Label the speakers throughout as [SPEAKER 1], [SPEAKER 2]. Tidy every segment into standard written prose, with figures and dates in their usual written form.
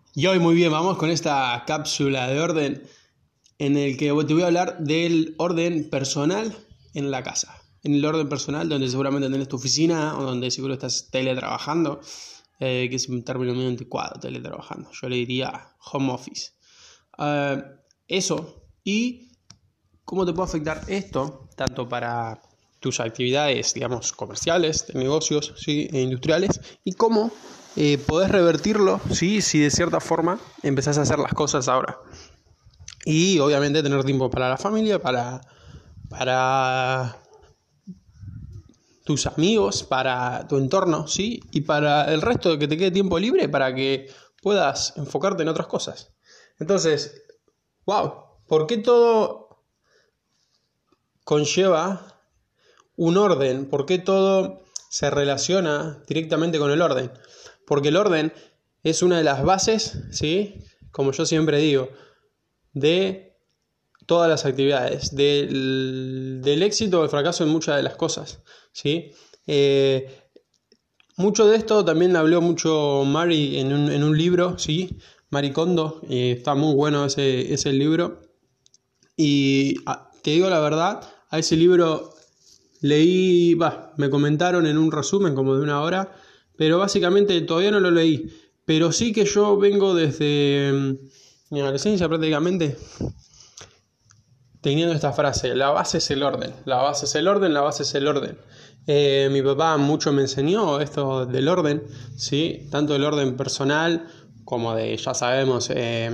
[SPEAKER 1] Y hoy muy bien, vamos con esta cápsula de orden en el que te voy a hablar del orden personal en la casa. En el orden personal donde seguramente tenés tu oficina o donde seguro estás teletrabajando, que es un término muy anticuado, teletrabajando. Yo le diría home office. Eso y cómo te puede afectar esto, tanto para tus actividades, digamos, comerciales, de negocios, ¿sí? E industriales, y cómo podés revertirlo, ¿sí? Si de cierta forma empezás a hacer las cosas ahora. Y obviamente tener tiempo para la familia, para tus amigos, para tu entorno, ¿sí? Y para el resto de que te quede tiempo libre para que puedas enfocarte en otras cosas. Entonces, wow, ¿por qué todo conlleva un orden? ¿Por qué todo se relaciona directamente con el orden? Porque el orden es una de las bases, ¿sí? Como yo siempre digo, de todas las actividades, del éxito o el fracaso en muchas de las cosas, ¿sí? Mucho de esto también habló mucho Mari en un libro, ¿sí? Marie Kondo, está muy bueno ese libro. Y te digo la verdad, a ese libro me comentaron en un resumen como de una hora, pero básicamente todavía no lo leí. Pero sí que yo vengo desde mi adolescencia prácticamente teniendo esta frase: la base es el orden, la base es el orden, la base es el orden. Mi papá mucho me enseñó esto del orden, ¿sí? Tanto el orden personal como de, ya sabemos,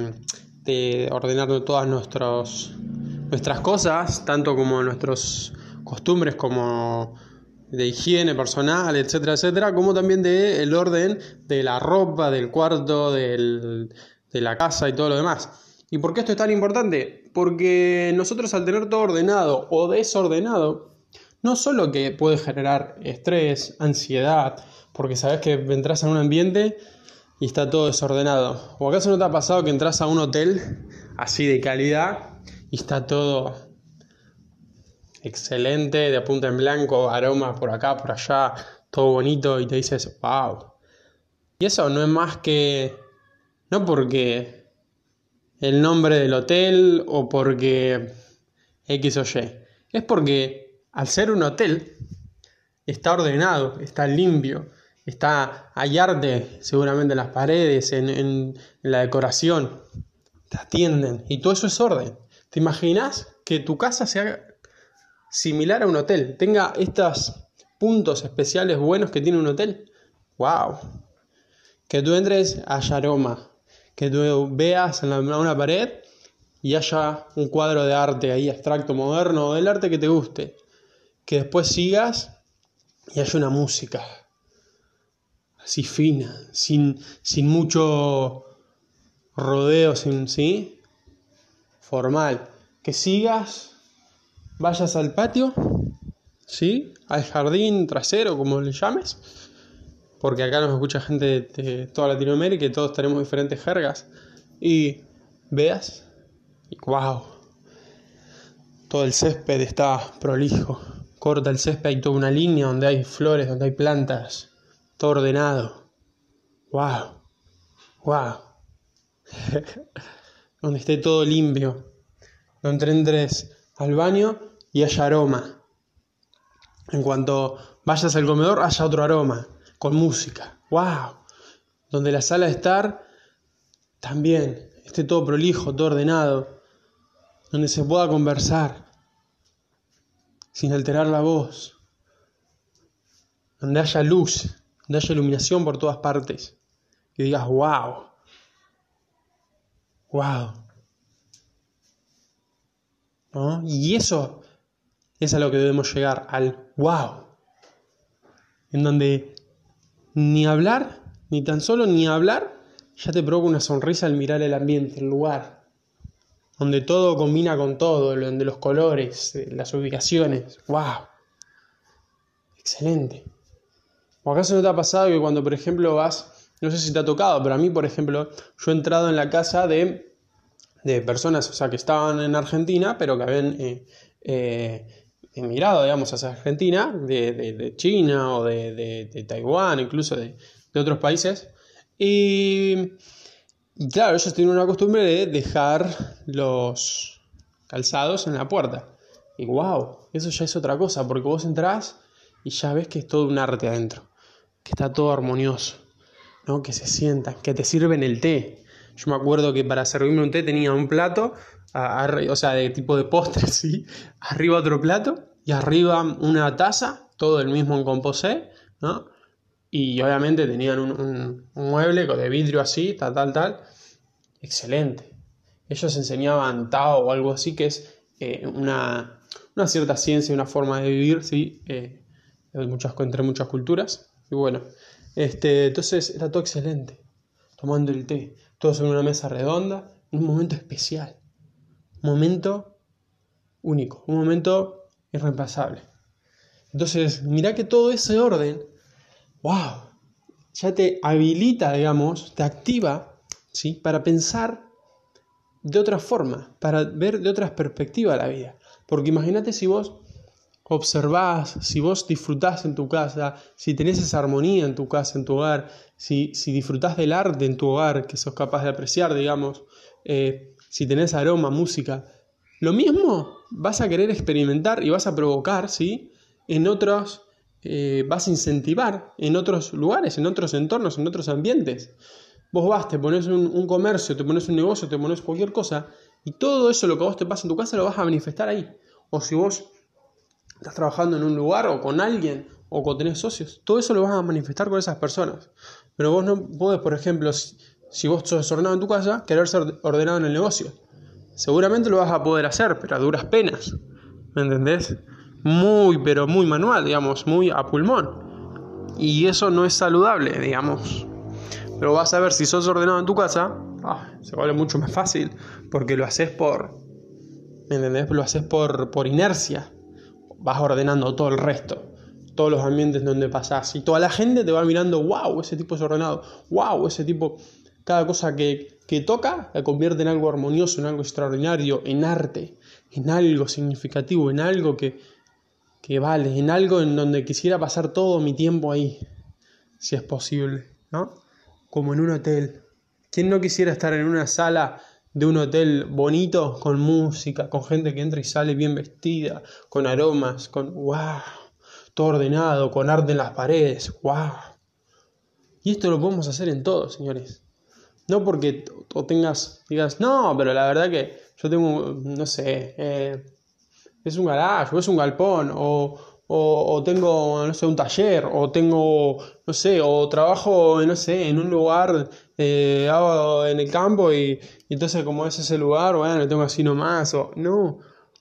[SPEAKER 1] de ordenar todas nuestras cosas, tanto como nuestras costumbres como de higiene personal, etcétera, etcétera, como también del orden de la ropa, del cuarto, de la casa y todo lo demás. ¿Y por qué esto es tan importante? Porque nosotros, al tener todo ordenado o desordenado, no solo que puede generar estrés, ansiedad, porque sabes que entras a un ambiente y está todo desordenado. ¿O acaso no te ha pasado que entras a un hotel así de calidad y está todo excelente, de punta en blanco, aroma por acá, por allá, todo bonito, y te dices, wow? Y eso no es más que, no porque el nombre del hotel o porque X o Y, es porque al ser un hotel está ordenado, está limpio, hay arte seguramente en las paredes, en la decoración, te atienden y todo eso es orden. ¿Te imaginas que tu casa sea similar a un hotel, tenga estos puntos especiales buenos que tiene un hotel? ¡Wow! Que tú entres, haya aroma, que tú veas en una pared y haya un cuadro de arte ahí, abstracto, moderno, o del arte que te guste, que después sigas y haya una música así fina, sin mucho rodeo, ¿sí? Formal, que sigas, vayas al patio, ¿sí? Al jardín trasero, como le llames, porque acá nos escucha gente de toda Latinoamérica y todos tenemos diferentes jergas, y veas, y wow, todo el césped está prolijo, corta el césped, hay toda una línea donde hay flores, donde hay plantas, todo ordenado, wow, wow, donde esté todo limpio, donde entres al baño y haya aroma. En cuanto vayas al comedor, haya otro aroma, con música. ¡Wow! Donde la sala de estar también esté todo prolijo, todo ordenado. Donde se pueda conversar sin alterar la voz. Donde haya luz, donde haya iluminación por todas partes. Y digas, ¡wow! ¡Wow! ¿No? Y eso es a lo que debemos llegar, al ¡wow! En donde ni hablar, ni tan solo ni hablar, ya te provoca una sonrisa al mirar el ambiente, el lugar, donde todo combina con todo, donde los colores, las ubicaciones, ¡wow! Excelente. ¿O acaso no te ha pasado que cuando, por ejemplo, vas, no sé si te ha tocado, pero a mí, por ejemplo, yo he entrado en la casa de personas, o sea, que estaban en Argentina, pero que habían emigrado, digamos, hacia Argentina, de China o de Taiwán, incluso de otros países, y Y claro, ellos tienen una costumbre de dejar los calzados en la puerta. Y wow, eso ya es otra cosa, porque vos entrás y ya ves que es todo un arte adentro, que está todo armonioso, ¿no? Que se sientan, que te sirven el té. Yo me acuerdo que para servirme un té tenía un plato, o sea, de tipo de postre, ¿sí? Arriba otro plato y arriba una taza, todo el mismo en composé, ¿no? Y obviamente tenían un mueble de vidrio así, tal. Excelente. Ellos enseñaban Tao o algo así, que es una cierta ciencia, una forma de vivir, ¿sí? Entre muchas culturas. Y bueno, entonces era todo excelente. Tomando el té, todos en una mesa redonda, en un momento especial. Un momento único, un momento irreemplazable. Entonces, mirá que todo ese orden, wow, ya te habilita, digamos, te activa, ¿sí? Para pensar de otra forma, para ver de otras perspectivas la vida. Porque imagínate si vos observás, si vos disfrutás en tu casa, si tenés esa armonía en tu casa, en tu hogar, si disfrutás del arte en tu hogar, que sos capaz de apreciar, digamos, si tenés aroma, música, lo mismo vas a querer experimentar y vas a provocar, ¿sí? En otros, vas a incentivar en otros lugares, en otros entornos, en otros ambientes. Vos vas, te pones un comercio, te pones un negocio, te pones cualquier cosa, y todo eso, lo que a vos te pasa en tu casa, lo vas a manifestar ahí. O si vos estás trabajando en un lugar o con alguien o tenés socios, todo eso lo vas a manifestar con esas personas. Pero vos no podés, por ejemplo, si vos sos desordenado en tu casa, querer ser ordenado en el negocio. Seguramente lo vas a poder hacer, pero a duras penas. ¿Me entendés? Muy, pero muy manual, digamos, muy a pulmón. Y eso no es saludable, digamos. Pero vas a ver, si sos ordenado en tu casa, se vuelve mucho más fácil, porque lo haces ¿me entendés? Lo haces por inercia. Vas ordenando todo el resto, todos los ambientes donde pasás, y toda la gente te va mirando, wow, ese tipo es ordenado, wow, ese tipo, cada cosa que toca la convierte en algo armonioso, en algo extraordinario, en arte, en algo significativo, en algo que vale, en algo en donde quisiera pasar todo mi tiempo ahí, si es posible, ¿no? Como en un hotel. ¿Quién no quisiera estar en una sala de un hotel bonito, con música, con gente que entra y sale bien vestida, con aromas, con wow, todo ordenado, con arte en las paredes, wow? Y esto lo podemos hacer en todo, señores. No porque digas, no, pero la verdad que yo tengo, no sé, es un garaje, o es un galpón, o tengo, no sé, un taller, o tengo, no sé, o trabajo, no sé, en un lugar, hago en el campo y entonces como es ese lugar, bueno, tengo así nomás, o no,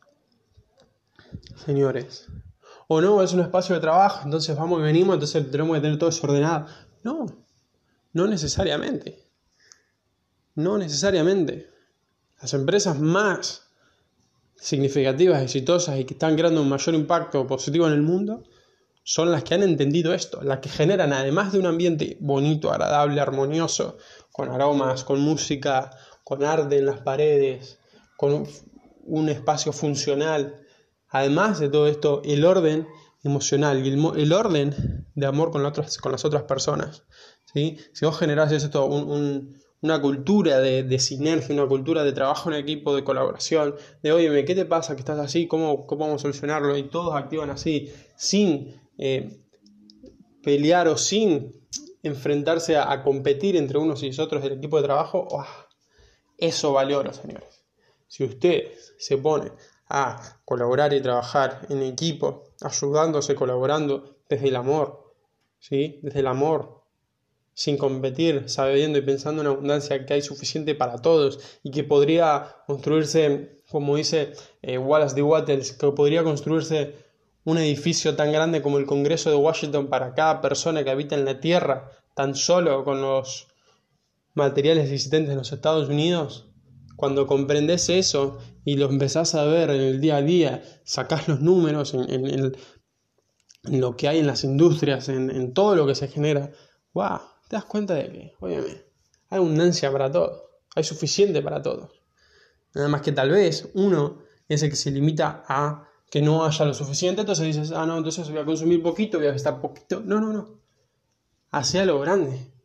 [SPEAKER 1] señores. O no, es un espacio de trabajo, entonces vamos y venimos, entonces tenemos que tener todo desordenado. No, no necesariamente. No necesariamente. Las empresas más significativas, exitosas y que están creando un mayor impacto positivo en el mundo son las que han entendido esto, las que generan, además de un ambiente bonito, agradable, armonioso, con aromas, con música, con arte en las paredes, con un espacio funcional. Además de todo esto, el orden emocional y el orden de amor con las otras personas, ¿sí? Si vos generás esto, una cultura de sinergia, una cultura de trabajo en equipo, de colaboración, de oye, ¿qué te pasa? ¿Que estás así? ¿Cómo vamos a solucionarlo? Y todos activan así, sin pelear o sin enfrentarse a competir entre unos y otros del equipo de trabajo. Eso vale oro, señores. Si ustedes se ponen a colaborar y trabajar en equipo, ayudándose, colaborando desde el amor, ¿sí? Desde el amor, sin competir, sabiendo y pensando en abundancia, que hay suficiente para todos y que podría construirse, como dice Wallace D. Wattles, que podría construirse un edificio tan grande como el Congreso de Washington para cada persona que habita en la Tierra, tan solo con los materiales existentes en los Estados Unidos. Cuando comprendes eso y lo empezás a ver en el día a día, sacás los números en lo que hay en las industrias, en todo lo que se genera, ¡wow! Te das cuenta de que, óyeme, hay abundancia para todos, hay suficiente para todos. Nada más que tal vez uno es el que se limita a que no haya lo suficiente, entonces dices, no, entonces voy a consumir poquito, voy a gastar poquito. No. Hacé lo grande.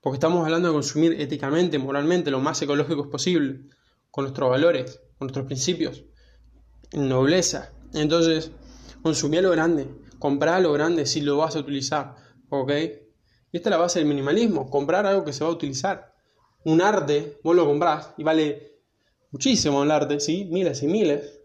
[SPEAKER 1] Porque estamos hablando de consumir éticamente, moralmente, lo más ecológicos posible, con nuestros valores, con nuestros principios, en nobleza. Entonces, consumí a lo grande, comprá a lo grande si lo vas a utilizar, ¿ok? Y esta es la base del minimalismo, comprar algo que se va a utilizar. Un arte, vos lo comprás y vale muchísimo el arte, ¿sí? Miles y miles.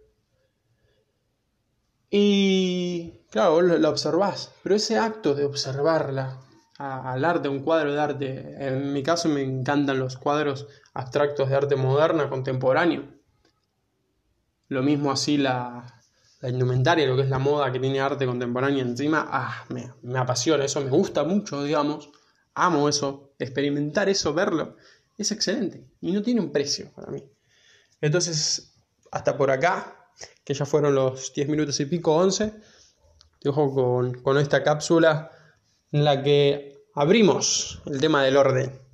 [SPEAKER 1] Y claro, vos lo observás, pero ese acto de observarla, al arte, un cuadro de arte, en mi caso me encantan los cuadros abstractos de arte moderna, contemporáneo. Lo mismo así la indumentaria, lo que es la moda que tiene arte contemporáneo encima, me apasiona, eso me gusta mucho, digamos, amo eso, experimentar eso, verlo, es excelente y no tiene un precio para mí. Entonces, hasta por acá, que ya fueron los 10 minutos y pico, 11, te dejo con esta cápsula en la que abrimos el tema del orden.